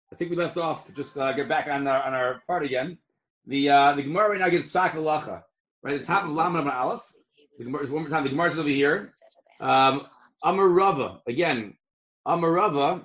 I think we left off. Just get back on our part again. The Gemara right now gives Psak Halacha. Right at the top of Lamed Aleph. The Gemara is one more time. The Gemara is over here. Amar Rava again. Amar Rava.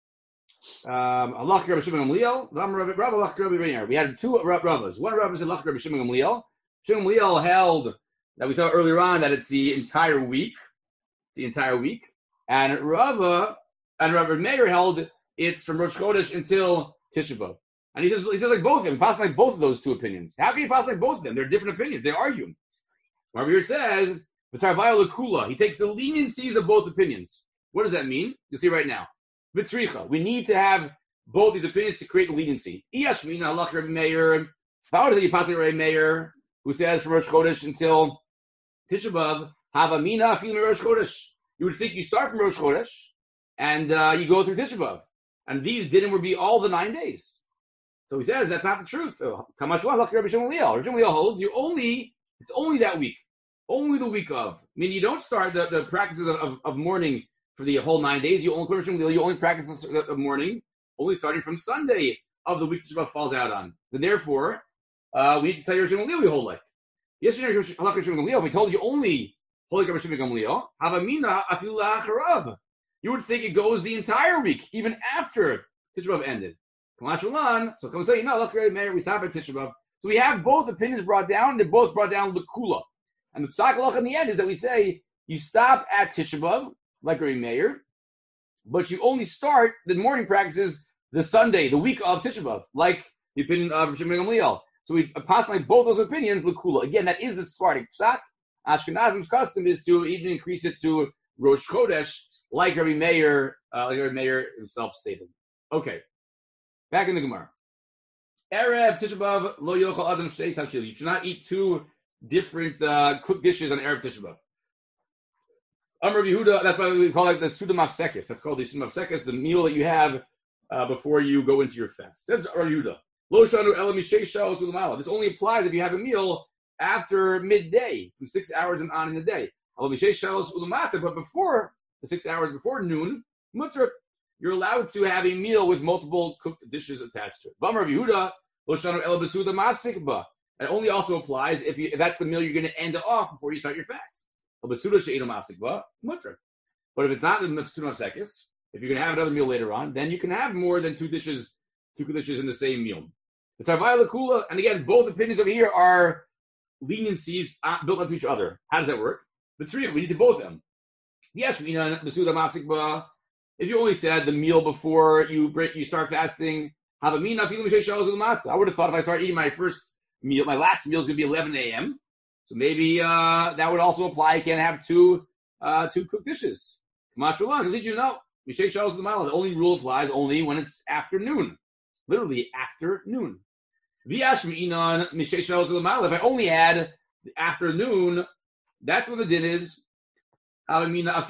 Allah Rabbi Shimon Gamliel. Amar Rava Allah Rabbi Reiner. We had two Ravas. One Rava said Allah Rabbi Shimon Gamliel. Shimon Gamliel held that we saw earlier on that it's the entire week. The entire week. And Rabbi Meir held it's from Rosh Chodesh until Tisha B'Av. And he says like both of them. He passes like both of those two opinions. How can you pass like both of them? They're different opinions. They argue. Rabbi Meir says, V'tarvayo l'kula. He takes the leniencies of both opinions. What does that mean? You'll see right now. V'tzricha. We need to have both these opinions to create leniency. Iyashmina halach Rabbi Meir. How does he pass like Rabbi Meir, who says from Rosh Chodesh until Tisha B'Av, Havamina afilu Rosh Chodesh. You would think you start from Rosh Chodesh and you go through Tisha B'Av. And these dinim would be all the 9 days. So he says that's not the truth. So Rabbi Shimon Gamliel holds it's only that week. Only the week of. I mean, you don't start the practices of mourning for the whole 9 days. You only practice of mourning only starting from Sunday of the week Tisha B'Av falls out on. And therefore, we need to tell you Rabbi Shimon Gamliel we hold like. Yesterday, Rabbi Shimon Gamliel, we told you only hold like Rabbi Shimon Gamliel. Havamina afilu la'acharav. You would think it goes the entire week, even after Tisha B'Av ended. So come and say, let's go Meir, we stop at Tisha B'Av. So we have both opinions brought down, they're both brought down l'kula. And the Psak Halacha in the end is that we say, you stop at Tisha B'Av, like Rabbi Meir, but you only start the morning practices the Sunday, the week of Tisha B'Av, like the opinion of Shimon Gamliel. So we pass like both those opinions, l'kula. Again, that is the Sephardic Psak. Ashkenazim's custom is to even increase it to Rosh Chodesh, like Rabbi Meir himself stated. Okay, back in the Gemara. Erev Tisha B'Av lo yochel adam shtei tavshil. You should not eat two different cooked dishes on Erev Tisha B'Av. Amar Yehuda, that's why we call it the Suda Mafsekes. That's called the Suda Mafsekes, the meal that you have before you go into your fast. Says Amar Yehuda, lo shanu ela mishei sha'os u'lamala. This only applies if you have a meal after midday, from 6 hours and on in the day. But before the 6 hours before noon, mutter, you're allowed to have a meal with multiple cooked dishes attached to it. Bamar Yehuda, it only also applies if that's the meal you're going to end off before you start your fast. But if it's not the Masuda Sekis, if you're going to have another meal later on, then you can have more than two cooked dishes in the same meal. And again, both opinions over here are leniencies built onto each other. How does that work? The tzrich, we need to both of them. Yes, if you only said the meal before you start fasting, I would have thought if I start eating my first meal, my last meal is going to be 11 a.m. So maybe that would also apply. You can't have two cooked dishes. Did you know? The only rule applies only when it's afternoon. Literally afternoon. If I only add the afternoon, that's what the din is. I would have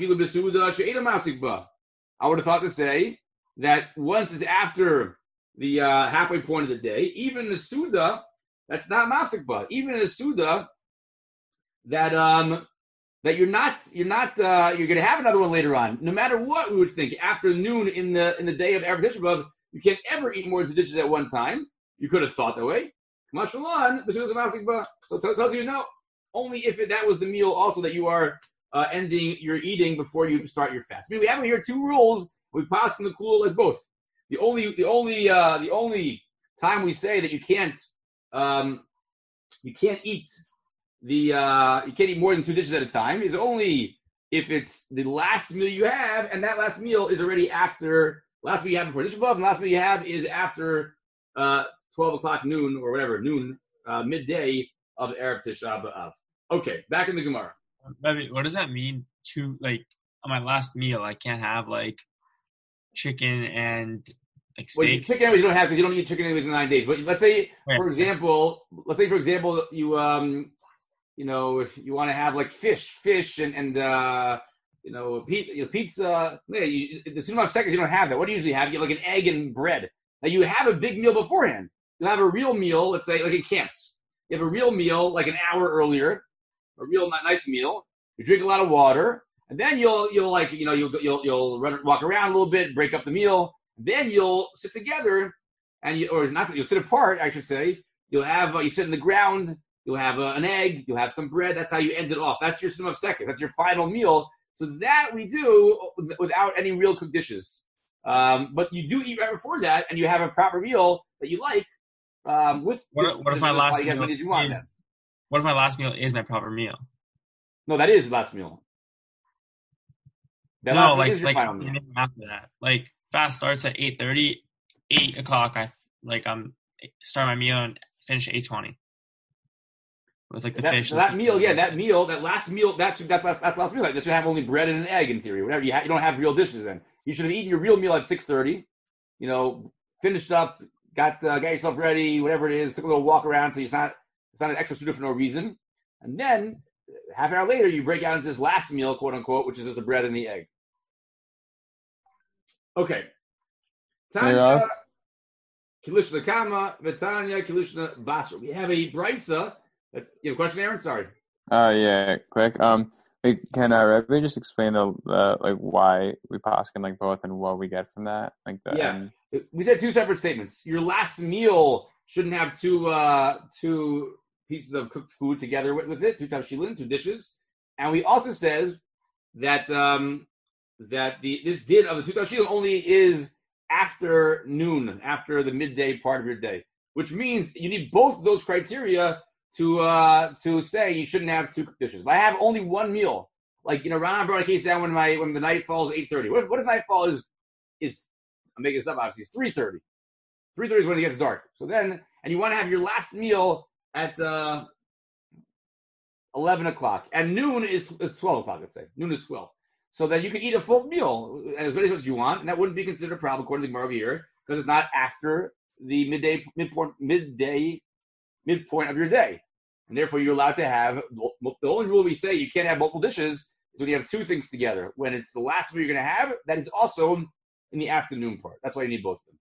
thought to say that once it's after the halfway point of the day, even the Suda, that's not masikba. Even in a Suda, that you're going to have another one later on. No matter what we would think, afternoon in the day of Erev Tisha B'Av, you can't ever eat more than two dishes at one time. You could have thought that way. So it tells you no. Only if that was the meal also that you are you're eating before you start your fast. I mean, we have here two rules. We pass from the kula like both. The only time we say that you can't eat more than two dishes at a time is only if it's the last meal you have, and that last meal is already after last meal you have before Tisha B'Av, and last meal you have is after 12 o'clock noon or whatever midday of Erev Tisha B'Av. Okay, back in the Gemara. What does that mean to, like, on my last meal, I can't have, like, chicken and, like, steak? Well, chicken anyways you don't have because you don't eat chicken anyways in 9 days. But let's say, for example, you, if you want to have, like, fish and pizza. Yeah, the Suda Mafsekes, you don't have that. What do you usually have? You have, like, an egg and bread. Now, you have a big meal beforehand. You'll have a real meal, let's say, like in camps. You have a real meal, like an hour earlier. A real nice meal. You drink a lot of water, and then you'll walk around a little bit, break up the meal, Then you'll sit together, you'll sit apart, I should say. You'll have you sit in the ground. You'll have an egg. You'll have some bread. That's how you end it off. That's your Summa Seconds. That's your final meal. So that we do without any real cooked dishes. But you do eat right before that, and you have a proper meal that you like. With what if my last meal is, what if my last meal is my proper meal? No, that is the last meal. That no, like after that. Like fast starts at 8:30, 8 o'clock. I'm start my meal and finish at 8:20. With like the fish. So that meal, that last meal, that's last meal. That should have only bread and an egg in theory. Whatever you don't have real dishes then. You should have eaten your real meal at 6:30. Finished up, got yourself ready, whatever it is. Took a little walk around, so it's not an extra suda for no reason. And then half an hour later, you break out into this last meal, quote unquote, which is just the bread and the egg. Okay. Tanya Kilishna Kama, Vitanya Kilishna Basra. We have a brisa. You have a question, Aaron? Sorry. Yeah, quick. Can Rebbe just explain why we paskin like both and what we get from that? We said two separate statements. Your last meal shouldn't have two pieces of cooked food together with it, two tavshilin, two dishes. And we also says that this din of the two tavshilin only is after noon, after the midday part of your day, which means you need both of those criteria to say you shouldn't have two cooked dishes. If I have only one meal, Ron brought a case down when the night falls 8:30. What if nightfall is I'm making this up obviously, it's 3:30. 3:30 is when it gets dark. So then, and you want to have your last meal at 11 o'clock. And noon is 12 o'clock, let's say. Noon is 12. So then you can eat a full meal as many as you want, and that wouldn't be considered a problem according to the Gemara over here, because it's not after the midpoint of your day. And therefore you're allowed to have, the only rule we say you can't have multiple dishes is when you have two things together. When it's the last meal you're going to have, that is also in the afternoon part. That's why you need both of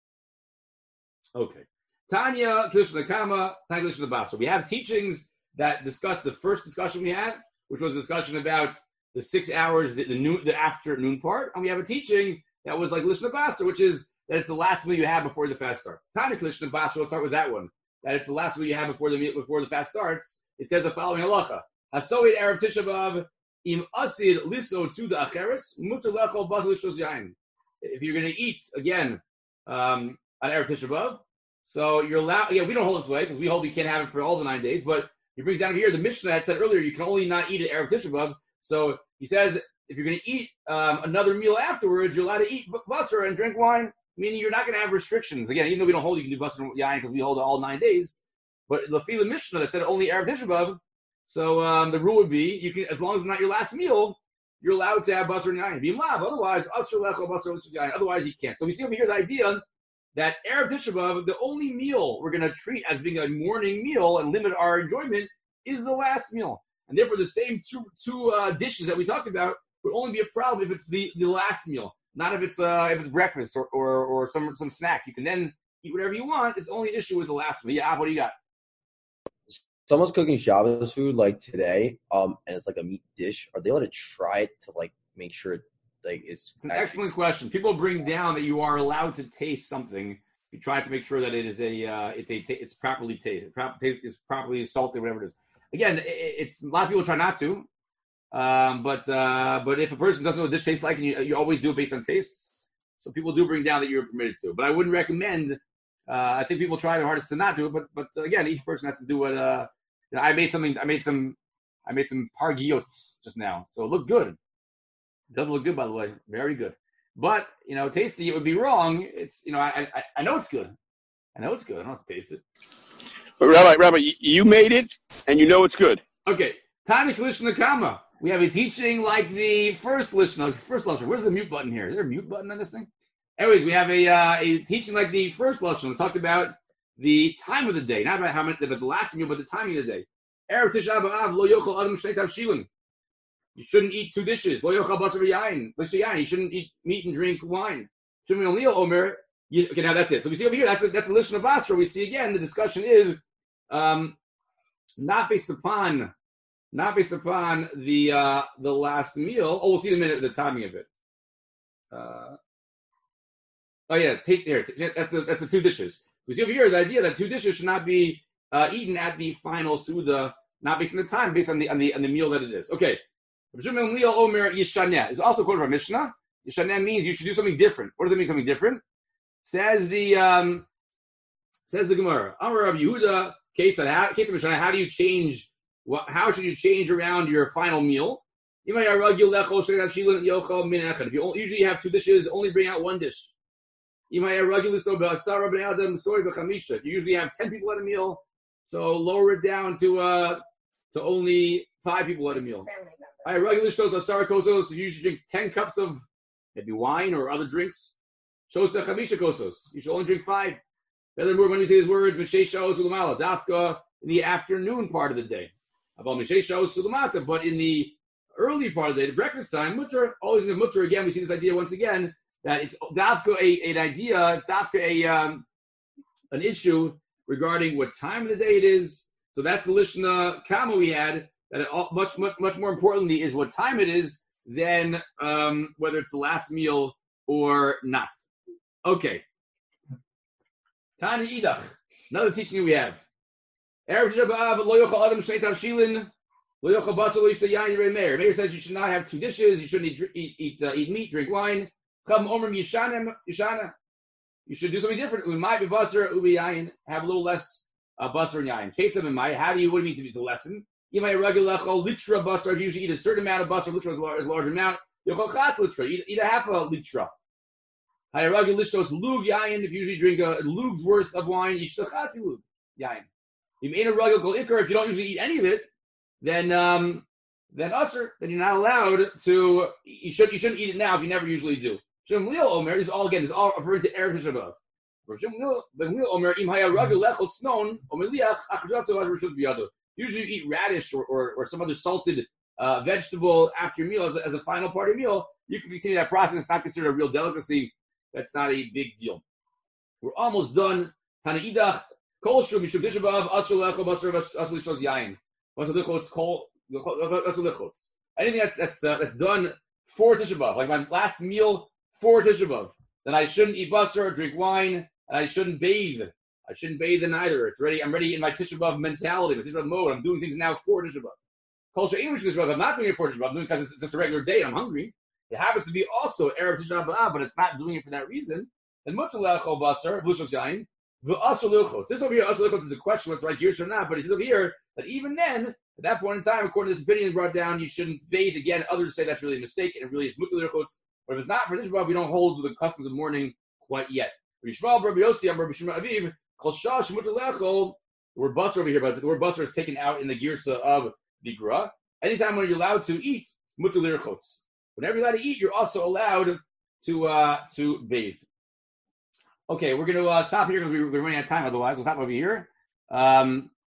them. Okay. Tanya Kilishna Kama, Tanya Kilishna Basra. We have teachings that discuss the first discussion we had, which was a discussion about the 6 hours, the afternoon part. And we have a teaching that was like Lishna Basra, which is that it's the last meal you have before the fast starts. Tanya Kilishna Basra, let's start with that one. That it's the last meal you have before the fast starts. It says the following halacha: Hasoid Erev Tisha B'Av im asid liso to the acheres muter lechol basal lishos yain. If you're going to eat again on Erev Tisha B'Av, so you're allowed. Yeah, we don't hold this way because we hold you can't have it for all the 9 days. But he brings down here the Mishnah had said earlier you can only not eat at Erev Tisha B'Av. So he says if you're going to eat another meal afterwards, you're allowed to eat basar and drink wine. Meaning you're not going to have restrictions. Again, even though we don't hold you can do basar and yain because we hold it all 9 days. But the Fila Mishnah that said only Erev Tisha B'Av, so the rule would be you can, as long as it's not your last meal, you're allowed to have basar and yain. B'imlav, otherwise asur lechol basar and yain. Otherwise you can't. So we see over here the idea that Erev Tisha B'Av, the only meal we're going to treat as being a morning meal and limit our enjoyment is the last meal. And therefore the same two dishes that we talked about would only be a problem if it's the last meal. Not if it's breakfast or some snack. You can then eat whatever you want. It's only an issue with the last meal. Yeah, what do you got? Someone's cooking Shabbos food like today, and it's like a meat dish. Are they allowed to try it to make sure it's an excellent question. People bring down that you are allowed to taste something. You try to make sure that it is it's properly tasted. It's properly salted, whatever it is. Again, it's a lot of people try not to. But if a person doesn't know what a dish tastes like, and you always do it based on tastes, so people do bring down that you're permitted to. But I wouldn't recommend. I think people try their hardest to not do it, but again, each person has to do what. I made some pargiot just now, so it looked good. It does look good, by the way, very good. But tasting it would be wrong. It's I know it's good. I know it's good. I don't have to taste it. But Rabbi, you made it, and you know it's good. Okay, Tanya Kilishna Kama. We have a teaching like the first Lishna. Where's the mute button here? Is there a mute button on this thing? Anyways, we have a teaching like the first Lishna. We talked about the time of the day, not about the last meal, but the timing of the day. Erev Tisha B'Av lo yochel adam shnei tavshilin. You shouldn't eat two dishes. Lo yochel basar v'yayin. You shouldn't eat meat and drink wine. Okay, now that's it. So we see over here, that's a Lishna Basra. We see again, the discussion is not based upon the last meal. Oh, we'll see in a minute the timing of it. Oh yeah, take there. That's the two dishes. We see over here the idea that two dishes should not be eaten at the final suda, not based on the time, based on the meal that it is. Okay. Omer Yishaneh is also quoted from Mishnah. Yishaneh means you should do something different. What does it mean, something different? Says the Gemara. Amar Rabbi Yehuda, how do you change? How should you change around your final meal? If you usually have two dishes, only bring out one dish. If you usually have 10 people at a meal, so lower it down to only 5 people at a meal. If you usually drink 10 cups of maybe wine or other drinks, you should only drink 5. Furthermore, when you say these words, dafka in the afternoon part of the day. But in the early part of the day, the breakfast time, mutter, always in the mutter again, we see this idea once again, that it's dafka an idea, it's dafka an issue regarding what time of the day it is. So that's the Lishna Kama we had, that much more importantly is what time it is than whether it's the last meal or not. Okay. Tani Idach, another teaching we have. Meir says you should not have 2 dishes, you shouldn't eat meat, drink wine. You should do something different. Have a little less basar and yain. What do you mean to be the lesson? If you usually eat a certain amount of basar, litra is a large amount. Eat a half a litra. If you usually drink a lug's worth of wine, if you don't usually eat any of it, then usher, then you're not allowed to. You shouldn't eat it now if you never usually do. Omer is all referring to Erev Tisha B'Av. Usually you eat radish or some other salted vegetable after your meal as a final part of your meal. You can continue that process. It's not considered a real delicacy. That's not a big deal. We're almost done. Tanaidach kol shum mishum Tisha B'Av asur lecho basar asur lishos yain. Anything that's done for Tisha B'Av, like my last meal for Tisha B'Av, then I shouldn't eat basar or drink wine, and I shouldn't bathe. I shouldn't bathe in either. I'm ready in my Tisha B'Av mentality, my Tisha B'Av mode. I'm doing things now for Tisha B'Av. Kol she'ein Tisha B'Av, I'm not doing it for Tisha B'Av. I'm doing it because it's just a regular day and I'm hungry. It happens to be also Erev Tisha B'Av, but it's not doing it for that reason. And mutar le'achol basar v'lushos yain v'asur l'chotz. This over here, asur l'chotz is a question whether it's right here or not, but he says over here that even then, at that point in time, according to this opinion brought down, you shouldn't bathe again. Others say that's really a mistake, and it really is mutar le'chotz. But if it's not for Tisha B'Av, we don't hold the customs of mourning quite yet. The word basar over here, but the word basar is taken out in the girsa of the gra. Anytime when you're allowed to eat, mutar le'chotz. Whenever you're allowed to eat, you're also allowed to bathe. Okay, we're going to stop here because we're running out of time. Otherwise, we'll stop over here.